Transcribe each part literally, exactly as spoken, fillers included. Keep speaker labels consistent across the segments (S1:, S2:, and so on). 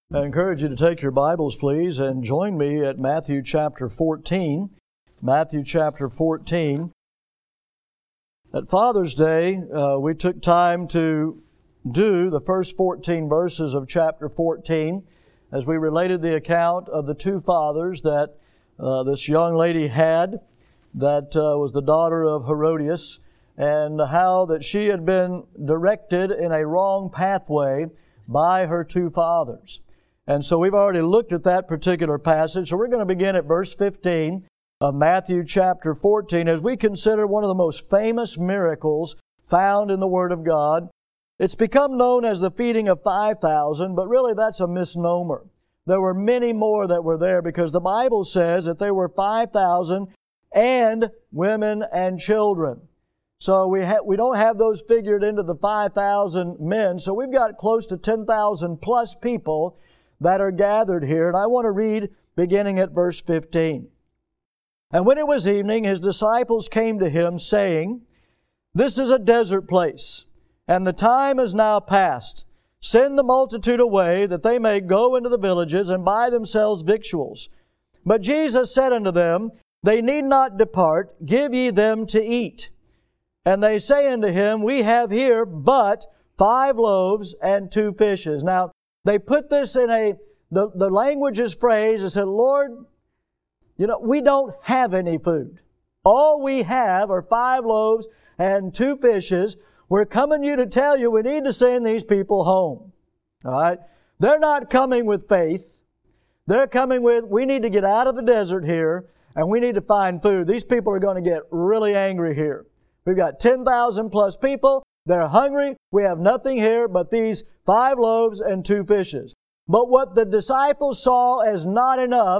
S1: I encourage you to take your Bibles, please, and join me at Matthew chapter fourteen. Matthew chapter fourteen. At Father's Day, uh, we took time to do the first fourteen verses of chapter fourteen as we related the account of the two fathers that uh, this young lady had that uh, was the daughter of Herodias, and how that she had been directed in a wrong pathway by her two fathers. And so we've already looked at that particular passage. So we're going to begin at verse fifteen of Matthew chapter fourteen as we consider one of the most famous miracles found in the Word of God. It's become known as the feeding of five thousand, but really that's a misnomer. There were many more that were there because the Bible says that there were five thousand and women and children. So we ha- we don't have those figured into the five thousand men. So we've got close to ten thousand plus people that are gathered here. And I want to read beginning at verse fifteen. And when it was evening, His disciples came to Him, saying, This is a desert place, and the time is now past. Send the multitude away, that they may go into the villages and buy themselves victuals. But Jesus said unto them, They need not depart, give ye them to eat. And they say unto Him, We have here but five loaves and two fishes. Now, they put this in a, the, the language is phrased, it said, Lord, you know, we don't have any food. All we have are five loaves and two fishes. We're coming to you to tell you we need to send these people home. All right? They're not coming with faith. They're coming with, we need to get out of the desert here and we need to find food. These people are going to get really angry here. We've got ten thousand plus people. They're hungry. We have nothing here but these five loaves and two fishes. But what the disciples saw as not enough,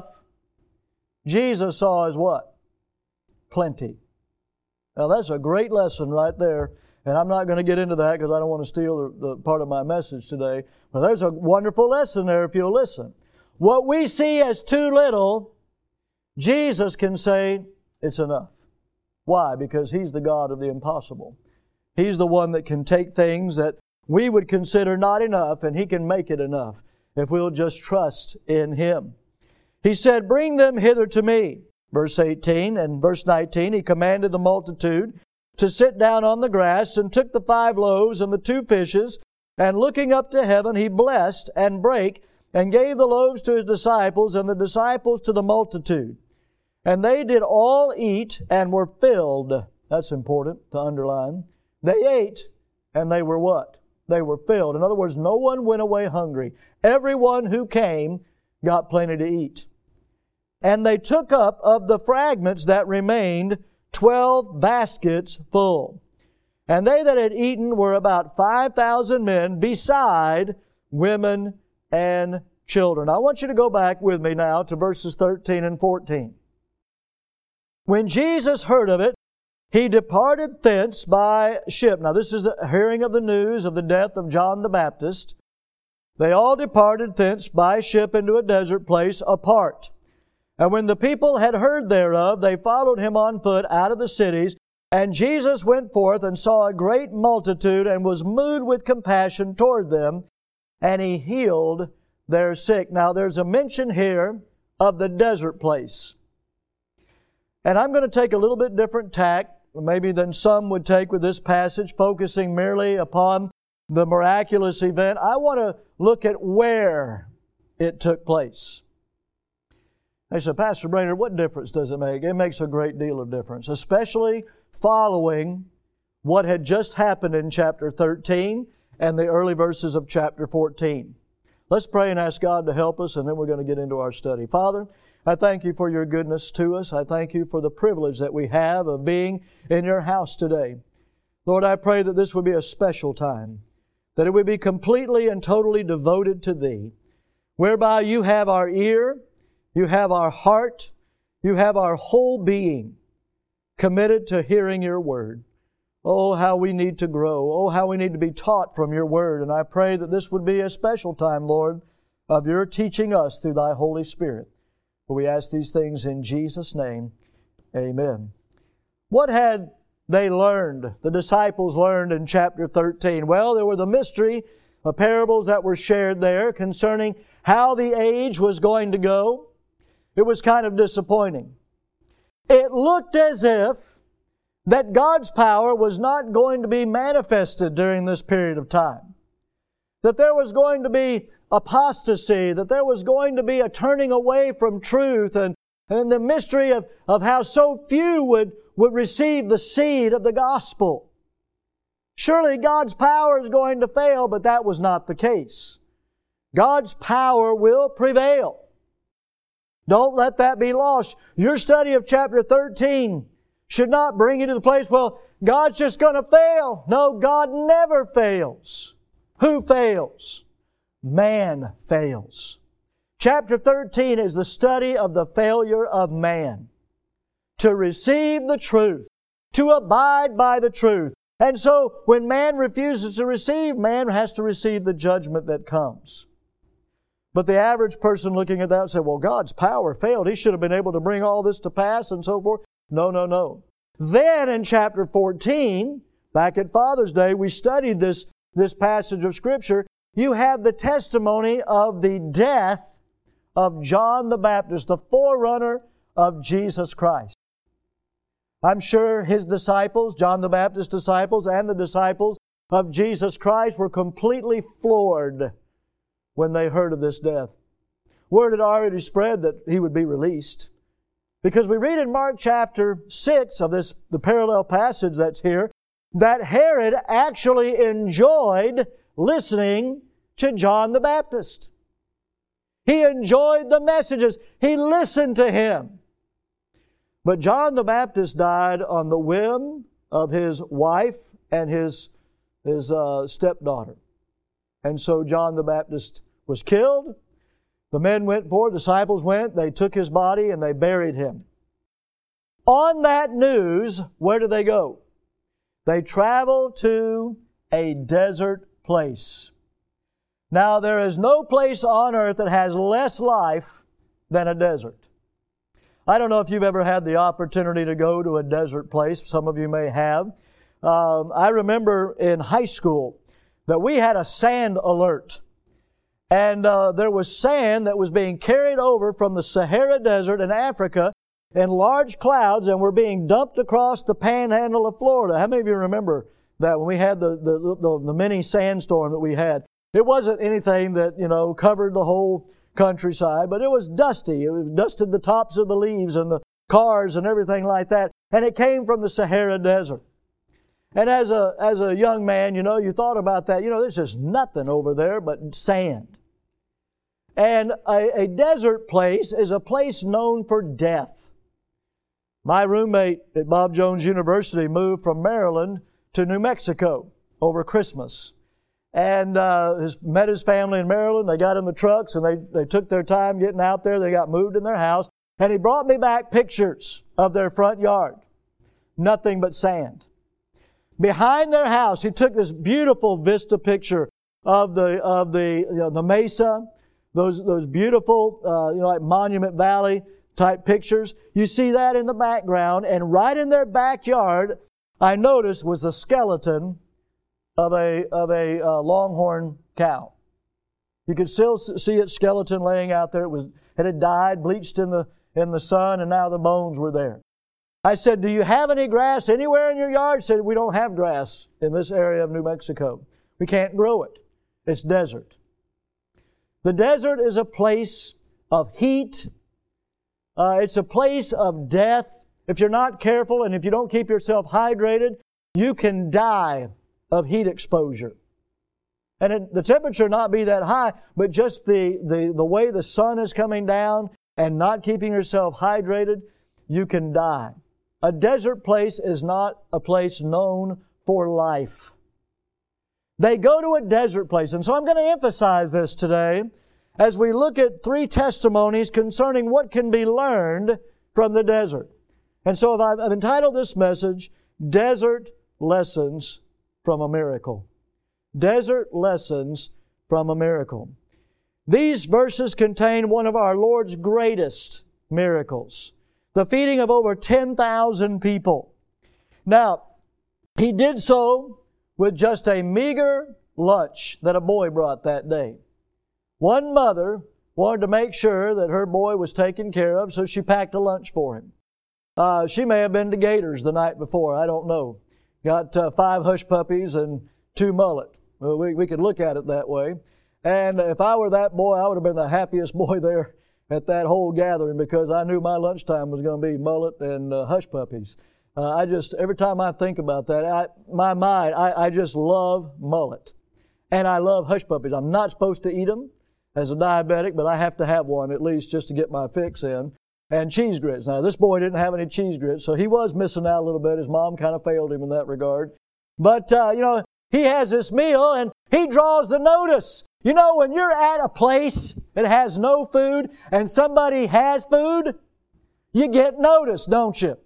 S1: Jesus saw as what? Plenty. Now that's a great lesson right there. And I'm not going to get into that because I don't want to steal the, the part of my message today. But there's a wonderful lesson there if you'll listen. What we see as too little, Jesus can say it's enough. Why? Because He's the God of the impossible. He's the one that can take things that we would consider not enough, and He can make it enough if we'll just trust in Him. He said, Bring them hither to me. Verse eighteen and verse nineteen, He commanded the multitude to sit down on the grass, and took the five loaves and the two fishes, and looking up to heaven, He blessed and brake, and gave the loaves to His disciples, and the disciples to the multitude. And they did all eat and were filled. That's important to underline. They ate, and they were what? They were filled. In other words, no one went away hungry. Everyone who came got plenty to eat. And they took up of the fragments that remained twelve baskets full. And they that had eaten were about five thousand men, beside women and children. I want you to go back with me now to verses thirteen and fourteen. When Jesus heard of it, He departed thence by ship. Now this is the hearing of the news of the death of John the Baptist. They all departed thence by ship into a desert place apart. And when the people had heard thereof, they followed Him on foot out of the cities. And Jesus went forth and saw a great multitude, and was moved with compassion toward them, and He healed their sick. Now there's a mention here of the desert place. And I'm going to take a little bit different tack maybe than some would take with this passage, focusing merely upon the miraculous event. I want to look at where it took place. They said, Pastor Brainerd, what difference does it make? It makes a great deal of difference, especially following what had just happened in chapter thirteen and the early verses of chapter fourteen. Let's pray and ask God to help us, and then we're going to get into our study. Father, I thank You for Your goodness to us. I thank You for the privilege that we have of being in Your house today. Lord, I pray that this would be a special time, that it would be completely and totally devoted to Thee, whereby You have our ear, You have our heart, You have our whole being committed to hearing Your Word. Oh, how we need to grow. Oh, how we need to be taught from Your Word. And I pray that this would be a special time, Lord, of Your teaching us through Thy Holy Spirit. For we ask these things in Jesus' name. Amen. What had they learned, the disciples learned in chapter thirteen? Well, there were the mystery uh, parables that were shared there concerning how the age was going to go. It was kind of disappointing. It looked as if that God's power was not going to be manifested during this period of time. That there was going to be apostasy, that there was going to be a turning away from truth, and, and the mystery of, of how so few would, would receive the seed of the gospel. Surely God's power is going to fail, but that was not the case. God's power will prevail. Don't let that be lost. Your study of chapter thirteen should not bring you to the place, well, God's just going to fail. No, God never fails. Who fails? Man fails. Chapter thirteen is the study of the failure of man to receive the truth, to abide by the truth. And so when man refuses to receive, man has to receive the judgment that comes. But the average person looking at that would say, well, God's power failed. He should have been able to bring all this to pass and so forth. No, no, no. Then in chapter fourteen, back at Father's Day, we studied this, this passage of Scripture. You have the testimony of the death of John the Baptist, the forerunner of Jesus Christ. I'm sure his disciples, John the Baptist's disciples, and the disciples of Jesus Christ were completely floored when they heard of this death. Word had already spread that he would be released. Because we read in Mark chapter six of this, the parallel passage that's here, that Herod actually enjoyed listening to John the Baptist. He enjoyed the messages. He listened to him. But John the Baptist died on the whim of his wife and his, his uh, stepdaughter. And so John the Baptist was killed. The men went forward, the disciples went, they took his body and they buried him. On that news, where did they go? They traveled to a desert place. Now, there is no place on earth that has less life than a desert. I don't know if you've ever had the opportunity to go to a desert place. Some of you may have. Um, I remember in high school that we had a sand alert. And uh, there was sand that was being carried over from the Sahara Desert in Africa in large clouds and were being dumped across the panhandle of Florida. How many of you remember that when we had the, the, the, the mini sandstorm that we had? It wasn't anything that, you know, covered the whole countryside, but it was dusty. It was dusted the tops of the leaves and the cars and everything like that. And it came from the Sahara Desert. And as a, as a young man, you know, you thought about that. You know, there's just nothing over there but sand. And a, a desert place is a place known for death. My roommate at Bob Jones University moved from Maryland to New Mexico over Christmas. And uh, his, met his family in Maryland. They got in the trucks and they, they took their time getting out there. They got moved in their house. And he brought me back pictures of their front yard. Nothing but sand. Behind their house, he took this beautiful vista picture of the of the you know, the mesa, those those beautiful uh, you know like Monument Valley type pictures. You see that in the background, and right in their backyard, I noticed was the skeleton of a of a uh, longhorn cow. You could still see its skeleton laying out there. It was it had died, bleached in the in the sun, and now the bones were there. I said, do you have any grass anywhere in your yard? He said, we don't have grass in this area of New Mexico. We can't grow it. It's desert. The desert is a place of heat. Uh, it's a place of death. If you're not careful and if you don't keep yourself hydrated, you can die of heat exposure. And it, the temperature not be that high, but just the, the, the way the sun is coming down and not keeping yourself hydrated, you can die. A desert place is not a place known for life. They go to a desert place. And so I'm going to emphasize this today as we look at three testimonies concerning what can be learned from the desert. And so I've, I've entitled this message, Desert Lessons from a Miracle. Desert Lessons from a Miracle. These verses contain one of our Lord's greatest miracles. The feeding of over ten thousand people. Now, He did so with just a meager lunch that a boy brought that day. One mother wanted to make sure that her boy was taken care of, so she packed a lunch for him. Uh, she may have been to Gators the night before, I don't know. Got uh, five hush puppies and two mullet. Well, we, we could look at it that way. And if I were that boy, I would have been the happiest boy there at that whole gathering, because I knew my lunchtime was going to be mullet and uh, hush puppies. Uh, I just, every time I think about that, I, my mind, I, I just love mullet. And I love hush puppies. I'm not supposed to eat them as a diabetic, but I have to have one at least just to get my fix in. And cheese grits. Now, this boy didn't have any cheese grits, so he was missing out a little bit. His mom kind of failed him in that regard. But, uh, you know, he has this meal, and he draws the notice. You know, when you're at a place that has no food and somebody has food, you get noticed, don't you?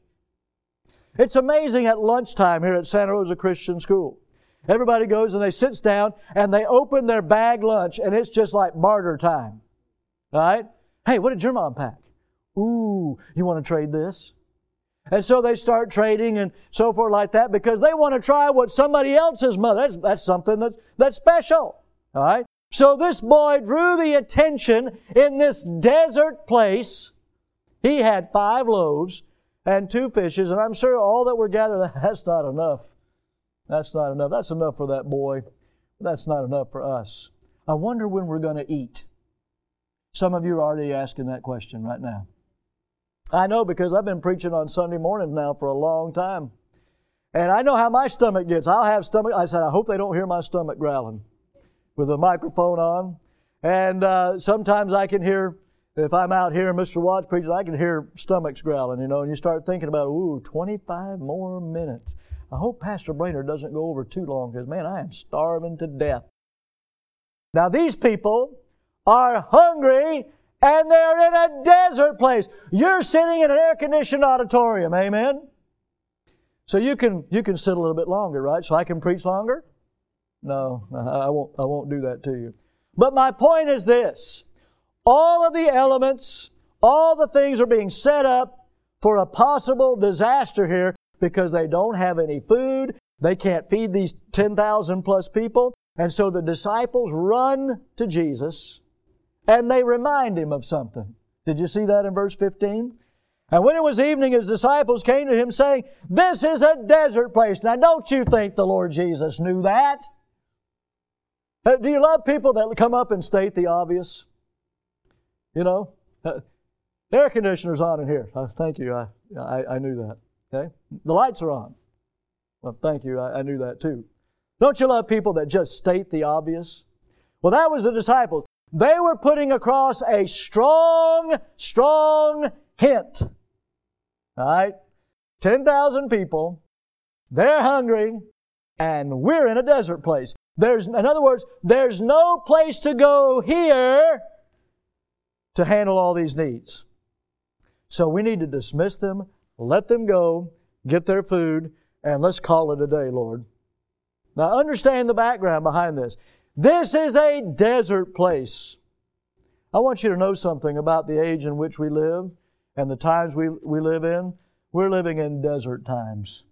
S1: It's amazing at lunchtime here at Santa Rosa Christian School. Everybody goes and they sits down and they open their bag lunch, and it's just like barter time. All right? Hey, what did your mom pack? Ooh, you want to trade this? And so they start trading and so forth like that, because they want to try what somebody else's mother. That's, that's something that's, that's special. All right? So this boy drew the attention in this desert place. He had five loaves and two fishes, and I'm sure all that were gathered, that's not enough. That's not enough. That's enough for that boy. That's not enough for us. I wonder when we're going to eat. Some of you are already asking that question right now. I know, because I've been preaching on Sunday morning now for a long time. And I know how my stomach gets. I'll have stomach, I said, I hope they don't hear my stomach growling with the microphone on. And uh, sometimes I can hear, if I'm out here and Mister Watts preaching, I can hear stomachs growling, you know, and you start thinking about, ooh, twenty-five more minutes. I hope Pastor Brainerd doesn't go over too long, because, man, I am starving to death. Now, these people are hungry, and they're in a desert place. You're sitting in an air-conditioned auditorium, amen? So you can you can sit a little bit longer, right? So I can preach longer? No, I won't, I won't do that to you. But my point is this. All of the elements, all the things are being set up for a possible disaster here, because they don't have any food. They can't feed these ten thousand plus people. And so the disciples run to Jesus and they remind Him of something. Did you see that in verse fifteen? And when it was evening, His disciples came to Him saying, this is a desert place. Now, don't you think the Lord Jesus knew that? Do you love people that come up and state the obvious? You know, uh, air conditioner's on in here. Uh, thank you. I, I I knew that. Okay, the lights are on. Well, thank you. I, I knew that too. Don't you love people that just state the obvious? Well, that was the disciples. They were putting across a strong, strong hint. All right? ten thousand people, they're hungry, and we're in a desert place. There's, in other words, there's no place to go here to handle all these needs. So we need to dismiss them, let them go, get their food, and let's call it a day, Lord. Now understand the background behind this. This is a desert place. I want you to know something about the age in which we live and the times we, we live in. We're living in desert times.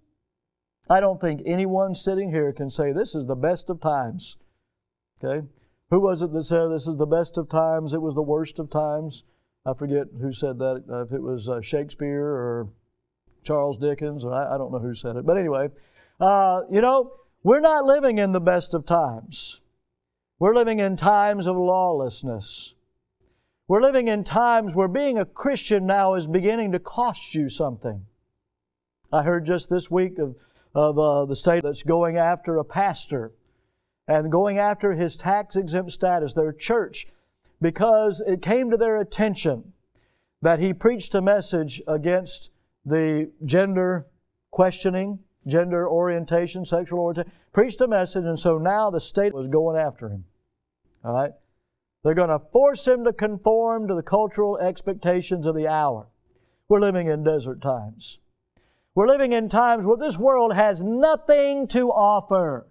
S1: I don't think anyone sitting here can say this is the best of times. Okay? Who was it that said this is the best of times? It was the worst of times. I forget who said that, uh, if it was uh, Shakespeare or Charles Dickens, or I, I don't know who said it. But anyway, uh, you know, we're not living in the best of times. We're living in times of lawlessness. We're living in times where being a Christian now is beginning to cost you something. I heard just this week of, of uh, the state that's going after a pastor and going after his tax-exempt status, their church, because it came to their attention that he preached a message against the gender questioning, gender orientation, sexual orientation, preached a message, and so now the state was going after him. All right? They're going to force him to conform to the cultural expectations of the hour. We're living in desert times. We're living in times where this world has nothing to offer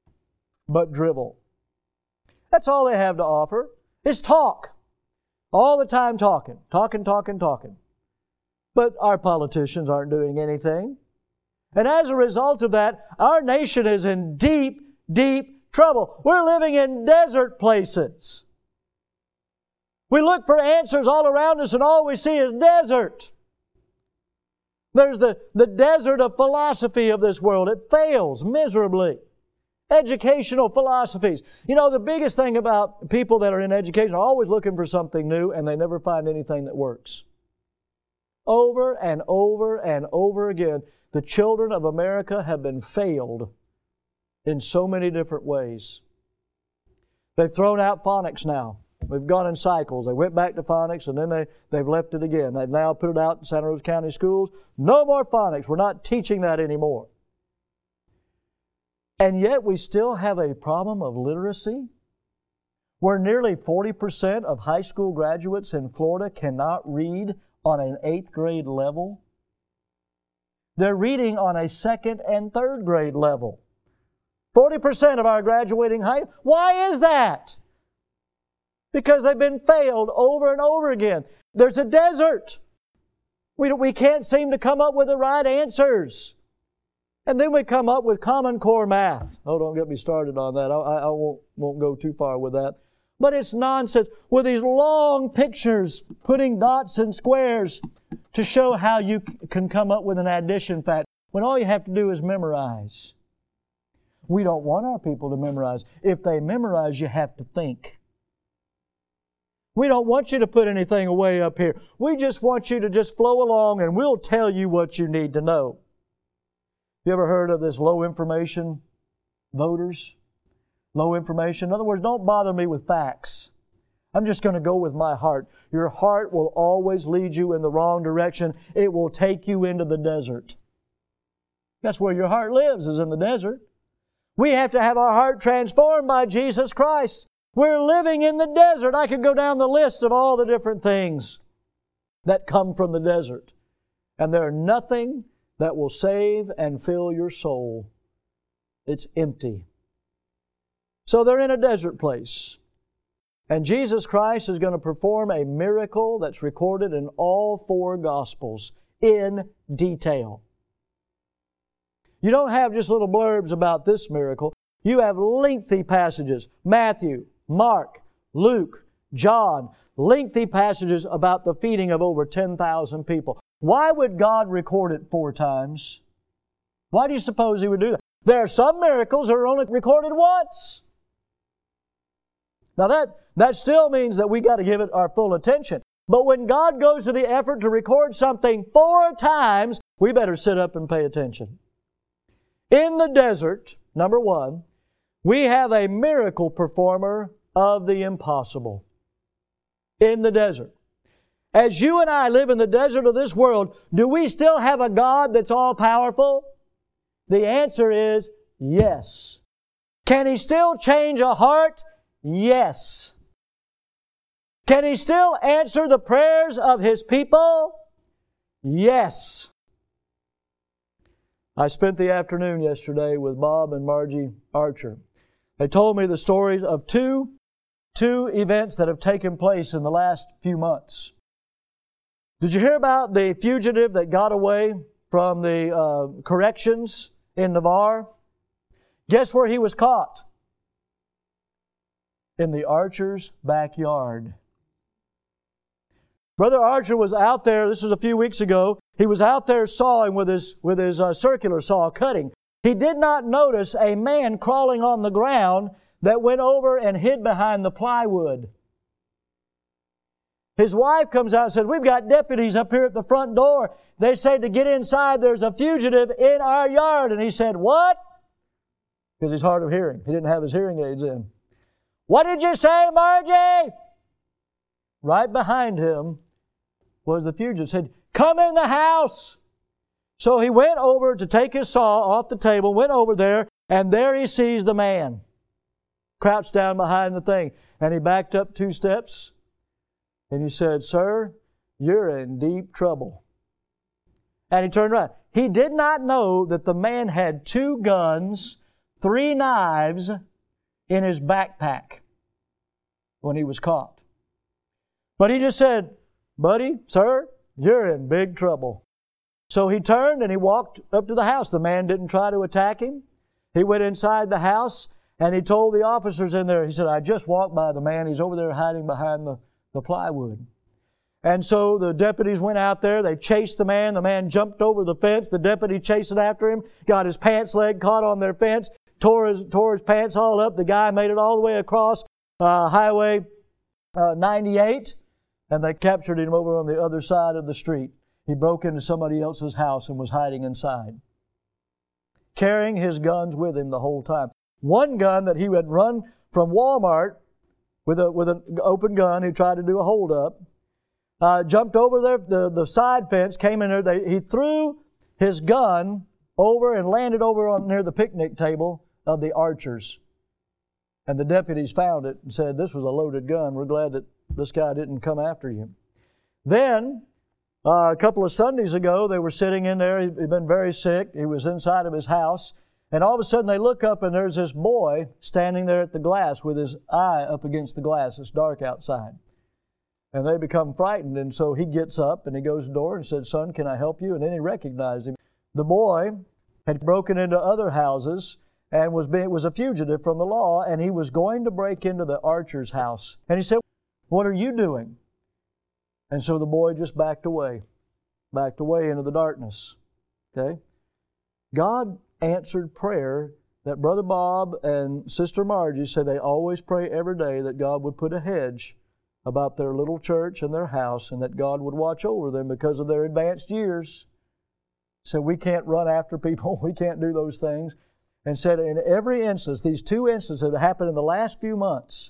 S1: but drivel. That's all they have to offer is talk. All the time talking, talking, talking, talking. But our politicians aren't doing anything. And as a result of that, our nation is in deep, deep trouble. We're living in desert places. We look for answers all around us and all we see is desert. There's the, the desert of philosophy of this world. It fails miserably. Educational philosophies. You know, the biggest thing about people that are in education are always looking for something new and they never find anything that works. Over and over and over again, the children of America have been failed in so many different ways. They've thrown out phonics now. We've gone in cycles. They went back to phonics and then they, they've left it again. They've now put it out in Santa Rosa County schools. No more phonics. We're not teaching that anymore. And yet we still have a problem of literacy where nearly forty percent of high school graduates in Florida cannot read on an eighth grade level. They're reading on a second and third grade level. forty percent of our graduating high. Why is that? Because they've been failed over and over again. There's a desert. We, we can't seem to come up with the right answers. And then we come up with Common Core math. Oh, don't get me started on that. I, I, I won't, won't go too far with that. But it's nonsense with these long pictures, putting dots and squares to show how you can come up with an addition fact, when all you have to do is memorize. We don't want our people to memorize. If they memorize, you have to think. We don't want you to put anything away up here. We just want you to just flow along and we'll tell you what you need to know. You ever heard of this low information voters? Low information. In other words, don't bother me with facts. I'm just going to go with my heart. Your heart will always lead you in the wrong direction. It will take you into the desert. That's where your heart lives, is in the desert. We have to have our heart transformed by Jesus Christ. We're living in the desert. I could go down the list of all the different things that come from the desert. And there's nothing that will save and fill your soul. It's empty. So they're in a desert place. And Jesus Christ is going to perform a miracle that's recorded in all four Gospels in detail. You don't have just little blurbs about this miracle. You have lengthy passages. Matthew, Mark, Luke, John, lengthy passages about the feeding of over ten thousand people. Why would God record it four times? Why do you suppose He would do that? There are some miracles that are only recorded once. Now that, that still means that we got to give it our full attention. But when God goes to the effort to record something four times, we better sit up and pay attention. In the desert, number one, we have a miracle performer of the impossible. In the desert. As you and I live in the desert of this world, do we still have a God that's all-powerful? The answer is yes. Can He still change a heart? Yes. Can He still answer the prayers of His people? Yes. I spent the afternoon yesterday with Bob and Margie Archer. They told me the stories of two, two events that have taken place in the last few months. Did you hear about the fugitive that got away from the uh, corrections in Navarre? Guess where he was caught? In the Archer's backyard. Brother Archer was out there, this was a few weeks ago, he was out there sawing with his, with his uh, circular saw, cutting. He did not notice a man crawling on the ground that went over and hid behind the plywood. His wife comes out and says, "We've got deputies up here at the front door. They say to get inside, there's a fugitive in our yard." And he said, "What?" Because he's hard of hearing. He didn't have his hearing aids in. "What did you say, Margie?" Right behind him was the fugitive. Said, "Come in the house." So he went over to take his saw off the table, went over there, and there he sees the man crouched down behind the thing. And he backed up two steps and he said, "Sir, you're in deep trouble." And he turned around. He did not know that the man had two guns, three knives in his backpack when he was caught. But he just said, "Buddy, sir, you're in big trouble." So he turned and he walked up to the house. The man didn't try to attack him. He went inside the house And he told the officers in there, he said, I just walked by the man. He's over there hiding behind the, the plywood. And so the deputies went out there. They chased the man. The man jumped over the fence. The deputy chased after him, got his pants leg caught on their fence, tore his, tore his pants all up. The guy made it all the way across uh, Highway uh, ninety-eight, and they captured him over on the other side of the street. He broke into somebody else's house and was hiding inside, carrying his guns with him the whole time. One gun that he had run from Walmart with a with an open gun, he tried to do a hold-up, uh, jumped over there, the, the side fence, came in there. They, he threw his gun over and landed over on near the picnic table of the archers. And the deputies found it and said, this was a loaded gun. We're glad that this guy didn't come after you. Then, uh, a couple of Sundays ago, they were sitting in there. He'd been very sick. He was inside of his house. And all of a sudden they look up and there's this boy standing there at the glass with his eye up against the glass. It's dark outside. And they become frightened. And so he gets up and he goes to the door and said, son, can I help you? And then he recognized him. The boy had broken into other houses and was being, was a fugitive from the law, and he was going to break into the archer's house. And he said, what are you doing? And so the boy just backed away, backed away into the darkness. Okay? God answered prayer that Brother Bob and Sister Margie said they always pray every day that God would put a hedge about their little church and their house, and that God would watch over them because of their advanced years. So we can't run after people. We can't do those things. And said in every instance, these two instances that happened in the last few months,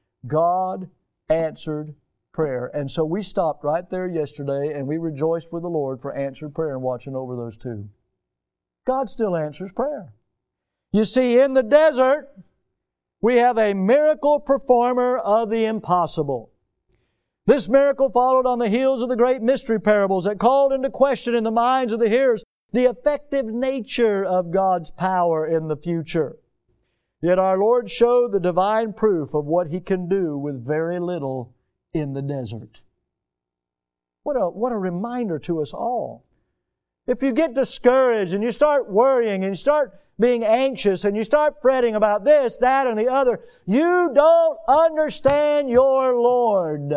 S1: God answered prayer. And so we stopped right there yesterday and we rejoiced with the Lord for answered prayer and watching over those two. God still answers prayer. You see, in the desert, we have a miracle performer of the impossible. This miracle followed on the heels of the great mystery parables that called into question in the minds of the hearers the effective nature of God's power in the future. Yet our Lord showed the divine proof of what He can do with very little in the desert. What a, what a reminder to us all. If you get discouraged and you start worrying and you start being anxious and you start fretting about this, that, and the other, you don't understand your Lord.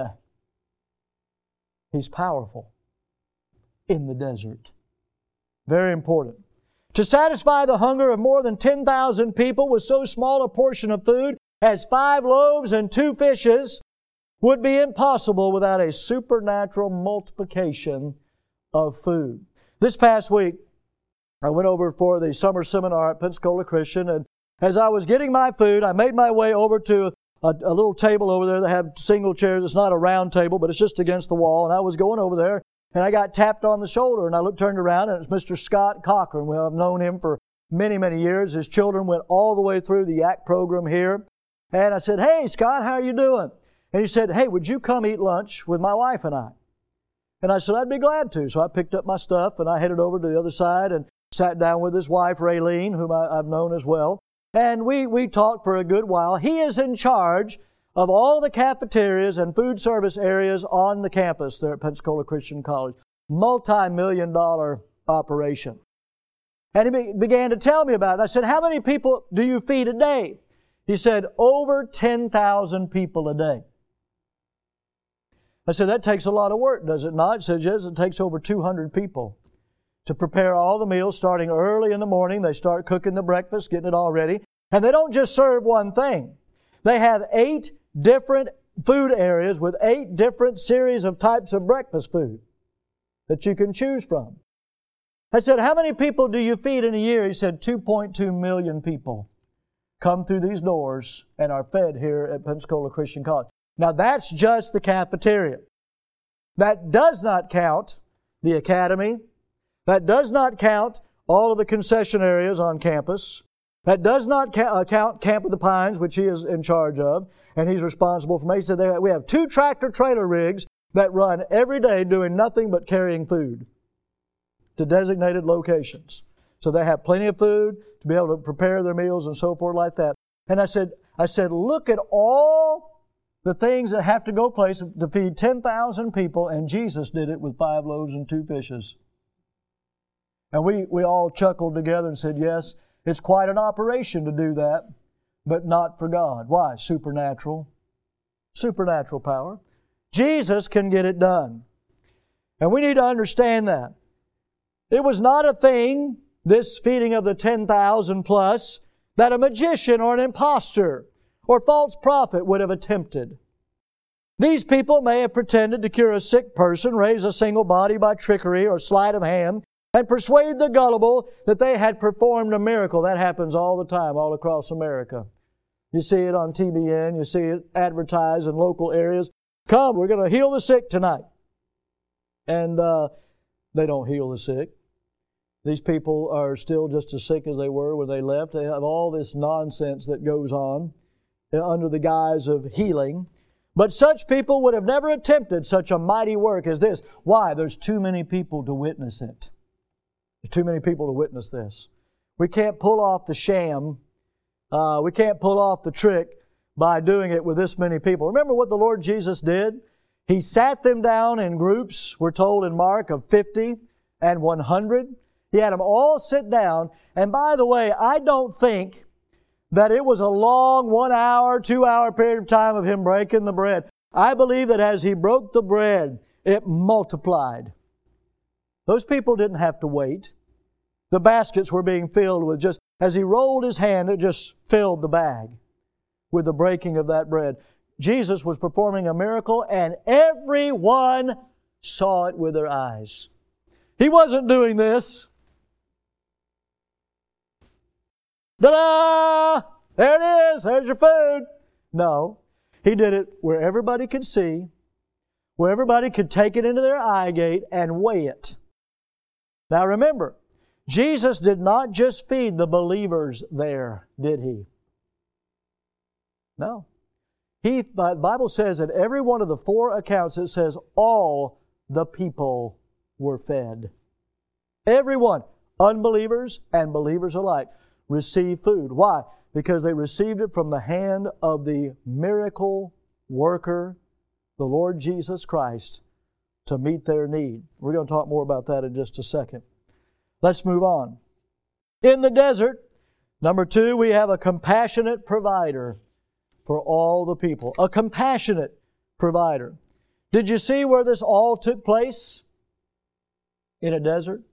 S1: He's powerful in the desert. Very important. To satisfy the hunger of more than ten thousand people with so small a portion of food as five loaves and two fishes would be impossible without a supernatural multiplication of food. This past week, I went over for the summer seminar at Pensacola Christian, and as I was getting my food, I made my way over to a, a little table over there. They have single chairs. It's not a round table, but it's just against the wall, and I was going over there, and I got tapped on the shoulder, and I looked, turned around, and it was Mister Scott Cochran. Well, I've known him for many, many years. His children went all the way through the Y A C program here, and I said, hey, Scott, how are you doing? And he said, hey, would you come eat lunch with my wife and I? And I said, I'd be glad to. So I picked up my stuff and I headed over to the other side and sat down with his wife, Raylene, whom I, I've known as well. And we, we talked for a good while. He is in charge of all the cafeterias and food service areas on the campus there at Pensacola Christian College. Multi-million dollar operation. And he be, began to tell me about it. I said, how many people do you feed a day? He said, over ten thousand people a day. I said, that takes a lot of work, does it not? He said, yes, it takes over two hundred people to prepare all the meals starting early in the morning. They start cooking the breakfast, getting it all ready. And they don't just serve one thing. They have eight different food areas with eight different series of types of breakfast food that you can choose from. I said, how many people do you feed in a year? He said, two point two million people come through these doors and are fed here at Pensacola Christian College. Now that's just the cafeteria. That does not count the academy. That does not count all of the concession areas on campus. That does not ca- count Camp of the Pines, which he is in charge of, and he's responsible for. He said they, we have two tractor trailer rigs that run every day doing nothing but carrying food to designated locations. So they have plenty of food to be able to prepare their meals and so forth like that. And I said, I said, look at all the things that have to go place to feed ten thousand people, and Jesus did it with five loaves and two fishes. And we, we all chuckled together and said, yes, it's quite an operation to do that. but not for God. Why? Supernatural. Supernatural power. Jesus can get it done. And we need to understand that. It was not a thing, this feeding of the ten thousand plus, that a magician or an impostor or false prophet would have attempted. These people may have pretended to cure a sick person, raise a single body by trickery or sleight of hand, and persuade the gullible that they had performed a miracle. That happens all the time, all across America. You see it on T B N, you see it advertised in local areas. Come, we're going to heal the sick tonight. And uh, they don't heal the sick. These people are still just as sick as they were when they left. They have all this nonsense that goes on under the guise of healing. But such people would have never attempted such a mighty work as this. Why? There's too many people to witness it. There's too many people to witness this. We can't pull off the sham. Uh, we can't pull off the trick by doing it with this many people. Remember what the Lord Jesus did? He sat them down in groups, we're told in Mark, of fifty and one hundred. He had them all sit down. And by the way, I don't think that it was a long one hour, two hour period of time of Him breaking the bread. I believe that as He broke the bread, it multiplied. Those people didn't have to wait. The baskets were being filled with just, as He rolled His hand, it just filled the bag with the breaking of that bread. Jesus was performing a miracle and everyone saw it with their eyes. He wasn't doing this. Ta-da! There it is. There's your food. No. He did it where everybody could see, where everybody could take it into their eye gate and weigh it. Now remember, Jesus did not just feed the believers there, did He? No. He, the Bible says that every one of the four accounts, it says all the people were fed. Everyone, unbelievers and believers alike, received food. Why? Because they received it from the hand of the miracle worker, the Lord Jesus Christ, to meet their need. We're going to talk more about that in just a second. Let's move on. In the desert, number two, we have a compassionate provider for all the people. A compassionate provider. Did you see where this all took place? In a desert.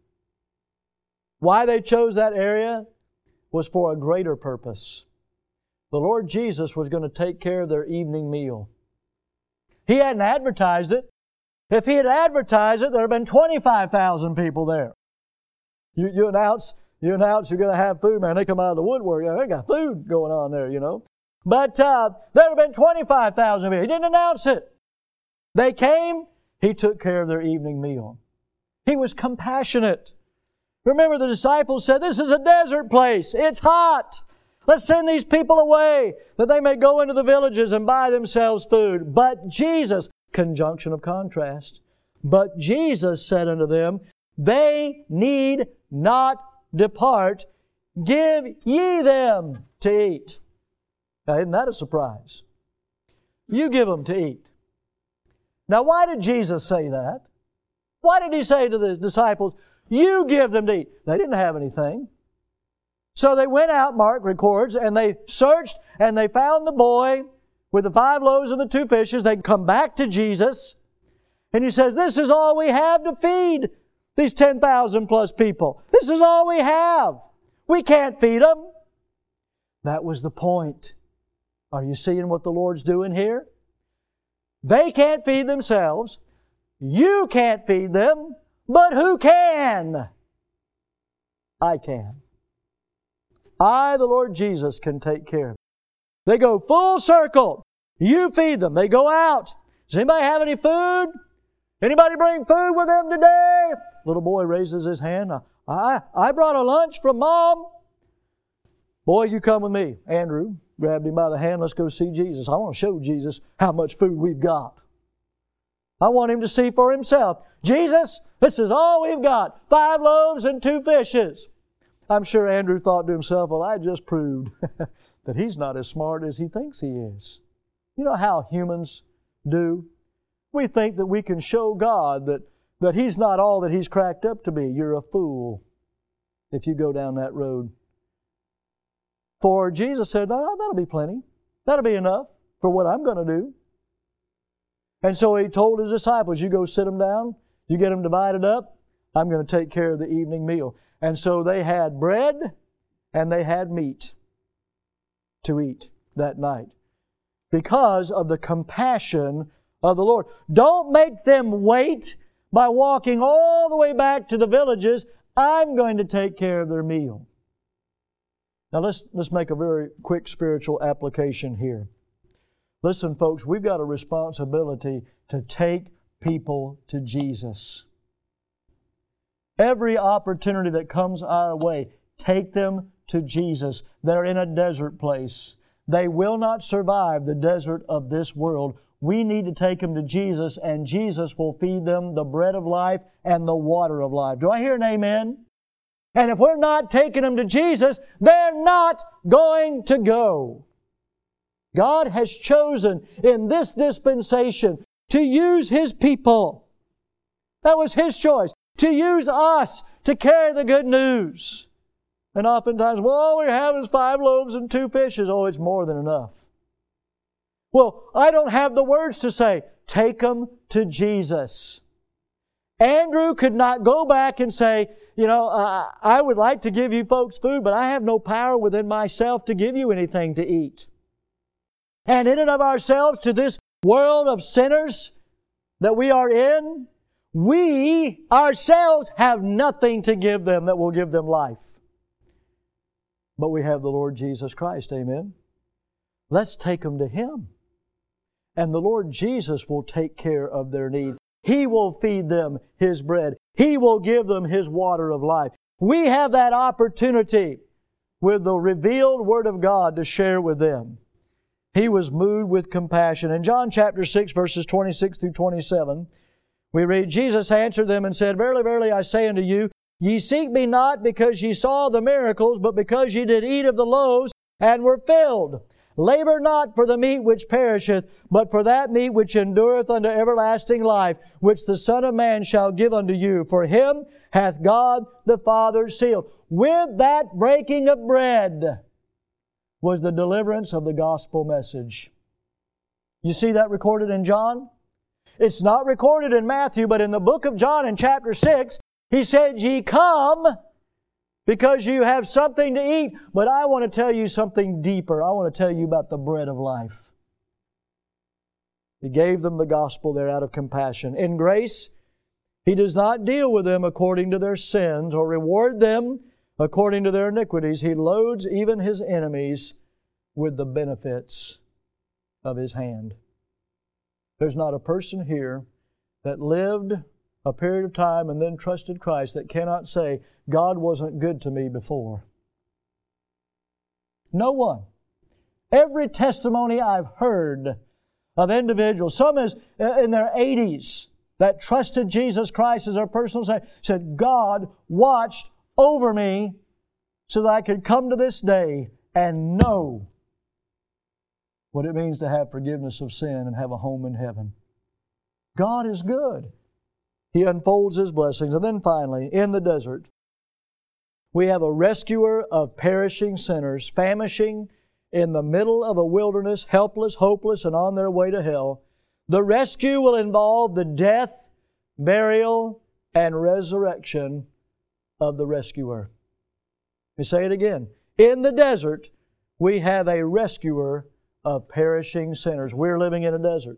S1: Why they chose that area was for a greater purpose. The Lord Jesus was going to take care of their evening meal. He hadn't advertised it. If He had advertised it, there would have been twenty-five thousand people there. You, you announce, you announce you're going to have food, man. They come out of the woodwork. They got food going on there, you know. But uh, there would have been twenty-five thousand people. He didn't announce it. They came. He took care of their evening meal. He was compassionate. Remember, the disciples said, this is a desert place. It's hot. Let's send these people away that they may go into the villages and buy themselves food. But Jesus, conjunction of contrast, but Jesus said unto them, they need not depart. Give ye them to eat. Now, isn't that a surprise? You give them to eat. Now, why did Jesus say that? Why did He say to the disciples, you give them to eat? They didn't have anything. So they went out, Mark records, and they searched and they found the boy with the five loaves and the two fishes. They come back to Jesus and He says, this is all we have to feed these ten thousand plus people. This is all we have. We can't feed them. That was the point. Are you seeing what the Lord's doing here? They can't feed themselves. You can't feed them. But who can? I can. I, the Lord Jesus, can take care of it. They go full circle. You feed them. They go out. Does anybody have any food? Anybody bring food with them today? Little boy raises his hand. I, I brought a lunch from Mom. Boy, you come with me. Andrew grabbed him by the hand. Let's go see Jesus. I want to show Jesus how much food we've got. I want him to see for himself. Jesus, this is all we've got. Five loaves and two fishes. I'm sure Andrew thought to himself, well, I just proved that he's not as smart as he thinks he is. You know how humans do? We think that we can show God that, that He's not all that He's cracked up to be. You're a fool if you go down that road. For Jesus said, no, that'll be plenty. That'll be enough for what I'm going to do. And so He told His disciples, you go sit them down, you get them divided up, I'm going to take care of the evening meal. And so they had bread and they had meat to eat that night because of the compassion of the Lord. Don't make them wait by walking all the way back to the villages. I'm going to take care of their meal. Now let's, let's make a very quick spiritual application here. Listen, folks, we've got a responsibility to take people to Jesus. Every opportunity that comes our way, take them to Jesus. They're in a desert place. They will not survive the desert of this world. We need to take them to Jesus, and Jesus will feed them the bread of life and the water of life. Do I hear an amen? And if we're not taking them to Jesus, they're not going to go. God has chosen in this dispensation to use His people. That was His choice. To use us to carry the good news. And oftentimes, well, all we have is five loaves and two fishes. Oh, it's more than enough. Well, I don't have the words to say, take them to Jesus. Andrew could not go back and say, you know, uh, I would like to give you folks food, but I have no power within myself to give you anything to eat. And in and of ourselves, to this world of sinners that we are in, we ourselves have nothing to give them that will give them life. But we have the Lord Jesus Christ, amen? Let's take them to Him. And the Lord Jesus will take care of their need. He will feed them His bread. He will give them His water of life. We have that opportunity with the revealed Word of God to share with them. He was moved with compassion. In John chapter six, verses twenty-six through twenty-seven, we read, Jesus answered them and said, Verily, verily, I say unto you, ye seek me not because ye saw the miracles, but because ye did eat of the loaves and were filled. Labor not for the meat which perisheth, but for that meat which endureth unto everlasting life, which the Son of Man shall give unto you. For Him hath God the Father sealed. With that breaking of bread was the deliverance of the gospel message. You see that recorded in John? It's not recorded in Matthew, but in the book of John in chapter six, He said, Ye come because you have something to eat. But I want to tell you something deeper. I want to tell you about the bread of life. He gave them the gospel there out of compassion. In grace, He does not deal with them according to their sins or reward them according to their iniquities. He loads even His enemies with the benefits of His hand. There's not a person here that lived a period of time and then trusted Christ that cannot say, God wasn't good to me before. No one. Every testimony I've heard of individuals, some is in their eighties, that trusted Jesus Christ as their personal Savior, said, God watched over me so that I could come to this day and know what it means to have forgiveness of sin and have a home in heaven. God is good. He unfolds His blessings. And then finally, in the desert, we have a rescuer of perishing sinners, famishing in the middle of a wilderness, helpless, hopeless, and on their way to hell. The rescue will involve the death, burial, and resurrection of the rescuer. Let me say it again. In the desert, we have a rescuer of perishing sinners. We're living in a desert.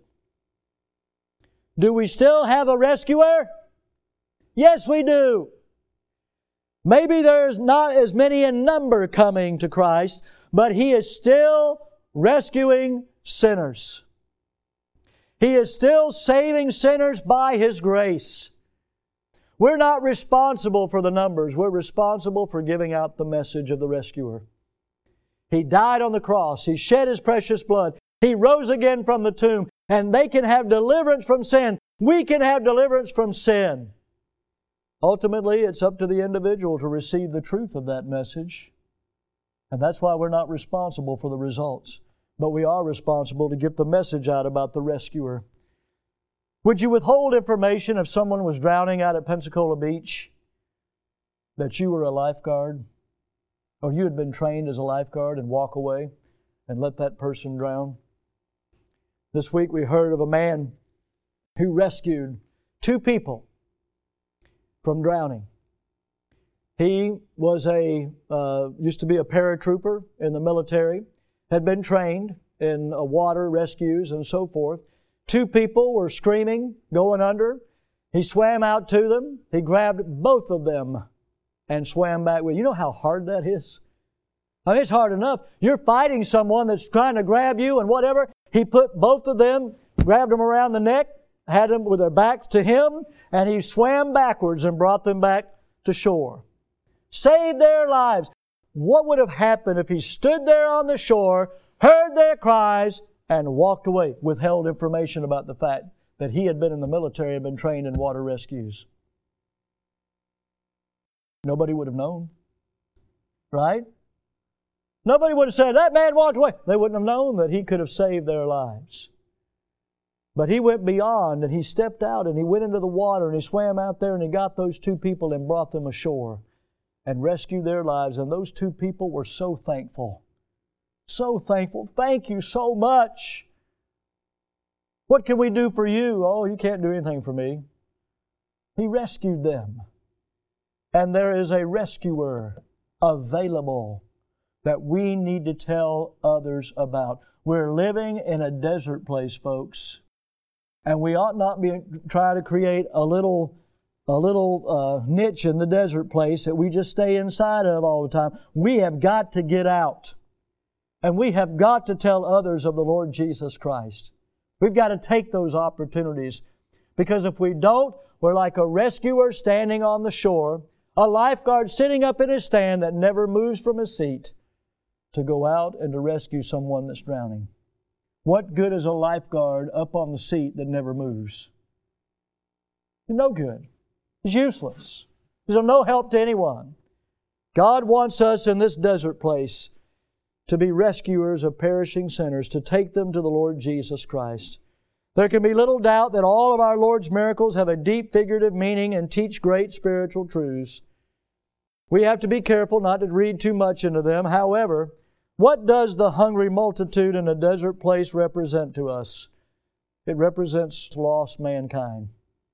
S1: Do we still have a rescuer? Yes, we do. Maybe there's not as many in number coming to Christ, but He is still rescuing sinners. He is still saving sinners by His grace. We're not responsible for the numbers. We're responsible for giving out the message of the rescuer. He died on the cross. He shed His precious blood. He rose again from the tomb. And they can have deliverance from sin. We can have deliverance from sin. Ultimately, it's up to the individual to receive the truth of that message. And that's why we're not responsible for the results. But we are responsible to get the message out about the rescuer. Would you withhold information if someone was drowning out at Pensacola Beach that you were a lifeguard? Or you had been trained as a lifeguard and walk away and let that person drown? This week we heard of a man who rescued two people from drowning. He was a, uh, used to be a paratrooper in the military, had been trained in uh, water rescues and so forth. Two people were screaming, going under. He swam out to them. He grabbed both of them and swam back with. You know how hard that is? I mean, it's hard enough. You're fighting someone that's trying to grab you and whatever. He put both of them, grabbed them around the neck, had them with their backs to him, and he swam backwards and brought them back to shore. Saved their lives. What would have happened if he stood there on the shore, heard their cries, and walked away, withheld information about the fact that he had been in the military and been trained in water rescues? Nobody would have known. Right? Nobody would have said, that man walked away. They wouldn't have known that he could have saved their lives. But he went beyond and he stepped out and he went into the water and he swam out there and he got those two people and brought them ashore and rescued their lives. And those two people were so thankful. So thankful. Thank you so much. What can we do for you? Oh, you can't do anything for me. He rescued them. And there is a rescuer available that we need to tell others about. We're living in a desert place, folks. And we ought not be try to create a little, a little uh, niche in the desert place that we just stay inside of all the time. We have got to get out. And we have got to tell others of the Lord Jesus Christ. We've got to take those opportunities. Because if we don't, we're like a rescuer standing on the shore, a lifeguard sitting up in his stand that never moves from his seat to go out and to rescue someone that's drowning. What good is a lifeguard up on the seat that never moves? No good. It's useless. He's of no help to anyone. God wants us in this desert place to be rescuers of perishing sinners, to take them to the Lord Jesus Christ. There can be little doubt that all of our Lord's miracles have a deep figurative meaning and teach great spiritual truths. We have to be careful not to read too much into them. However, what does the hungry multitude in a desert place represent to us? It represents lost mankind.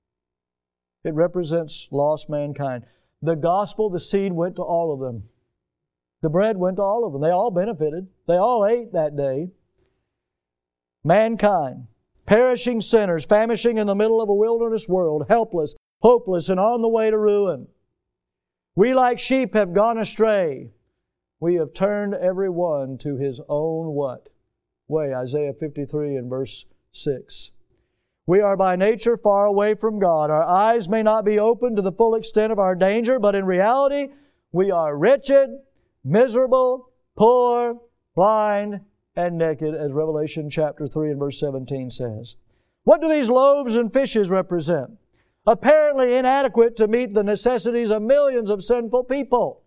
S1: It represents lost mankind. The gospel, the seed went to all of them. The bread went to all of them. They all benefited. They all ate that day. Mankind, perishing sinners, famishing in the middle of a wilderness world, helpless, hopeless, and on the way to ruin. We like sheep have gone astray. We have turned every one to his own what? Way. Isaiah fifty-three and verse six. We are by nature far away from God. Our eyes may not be open to the full extent of our danger, but in reality, we are wretched, miserable, poor, blind, and naked, as Revelation chapter three and verse seventeen says. What do these loaves and fishes represent? Apparently inadequate to meet the necessities of millions of sinful people.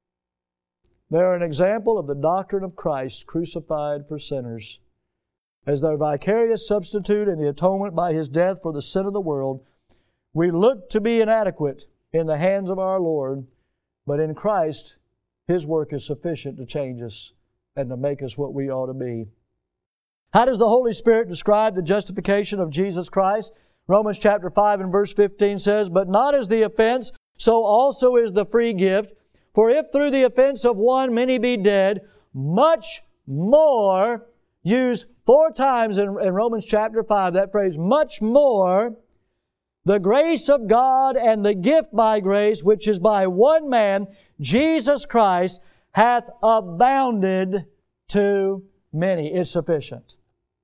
S1: They're an example of the doctrine of Christ crucified for sinners. As their vicarious substitute in the atonement by His death for the sin of the world, we look to be inadequate in the hands of our Lord, but in Christ, His work is sufficient to change us and to make us what we ought to be. How does the Holy Spirit describe the justification of Jesus Christ? Romans chapter five and verse fifteen says, "But not as the offense, so also is the free gift. For if through the offense of one many be dead, much more," used four times in, in Romans chapter five, that phrase, "much more, the grace of God and the gift by grace, which is by one man, Jesus Christ, hath abounded to many," is sufficient.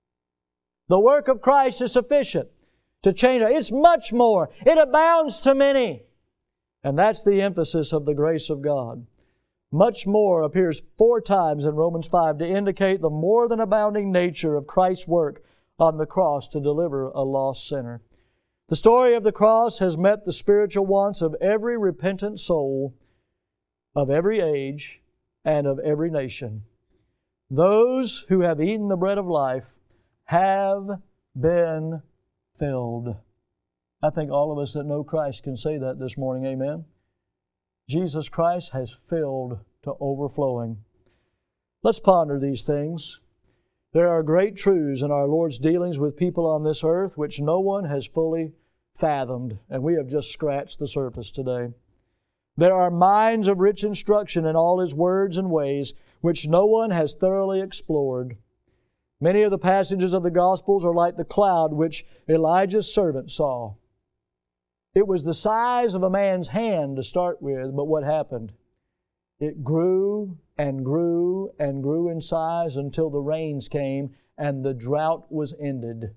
S1: The work of Christ is sufficient to change it. It's much more. It abounds to many. And that's the emphasis of the grace of God. Much more appears four times in Romans five to indicate the more than abounding nature of Christ's work on the cross to deliver a lost sinner. The story of the cross has met the spiritual wants of every repentant soul, of every age, and of every nation. Those who have eaten the bread of life have been filled. I think all of us that know Christ can say that this morning, amen? Jesus Christ has filled to overflowing. Let's ponder these things. There are great truths in our Lord's dealings with people on this earth which no one has fully fathomed, and we have just scratched the surface today. There are mines of rich instruction in all His words and ways which no one has thoroughly explored. Many of the passages of the Gospels are like the cloud which Elijah's servant saw. It was the size of a man's hand to start with, but what happened? It grew and grew and grew in size until the rains came and the drought was ended.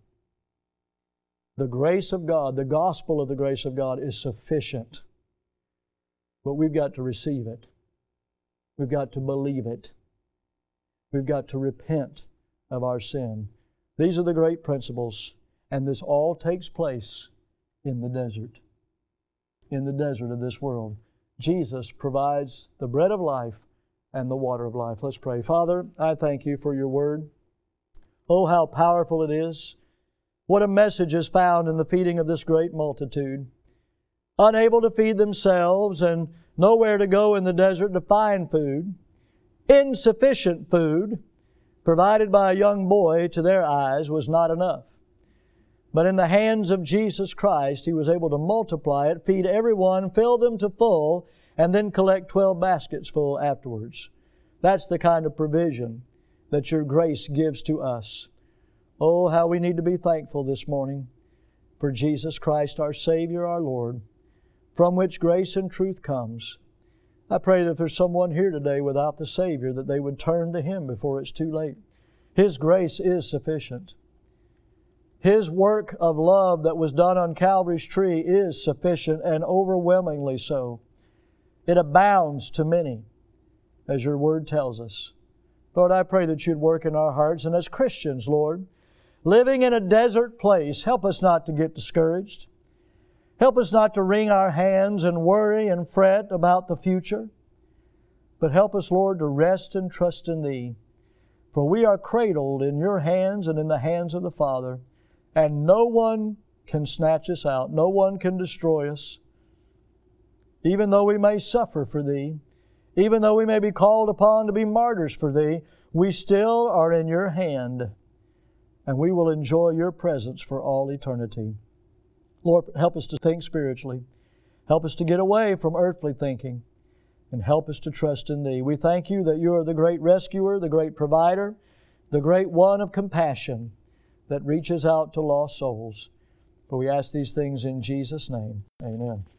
S1: The grace of God, the gospel of the grace of God is sufficient. But we've got to receive it. We've got to believe it. We've got to repent of our sin. These are the great principles, and this all takes place in the desert. In the desert of this world. Jesus provides the bread of life and the water of life. Let's pray. Father, I thank You for Your Word. Oh, how powerful it is. What a message is found in the feeding of this great multitude. Unable to feed themselves and nowhere to go in the desert to find food. Insufficient food provided by a young boy to their eyes was not enough. But in the hands of Jesus Christ, He was able to multiply it, feed everyone, fill them to full, and then collect twelve baskets full afterwards. That's the kind of provision that Your grace gives to us. Oh, how we need to be thankful this morning for Jesus Christ, our Savior, our Lord, from which grace and truth comes. I pray that if there's someone here today without the Savior, that they would turn to Him before it's too late. His grace is sufficient. His work of love that was done on Calvary's tree is sufficient and overwhelmingly so. It abounds to many, as Your Word tells us. Lord, I pray that You'd work in our hearts. And as Christians, Lord, living in a desert place, help us not to get discouraged. Help us not to wring our hands and worry and fret about the future. But help us, Lord, to rest and trust in Thee. For we are cradled in Your hands and in the hands of the Father. And no one can snatch us out. No one can destroy us. Even though we may suffer for Thee, even though we may be called upon to be martyrs for Thee, we still are in Your hand, and we will enjoy Your presence for all eternity. Lord, help us to think spiritually. Help us to get away from earthly thinking, and help us to trust in Thee. We thank You that You are the great rescuer, the great provider, the great one of compassion that reaches out to lost souls. For we ask these things in Jesus' name. Amen.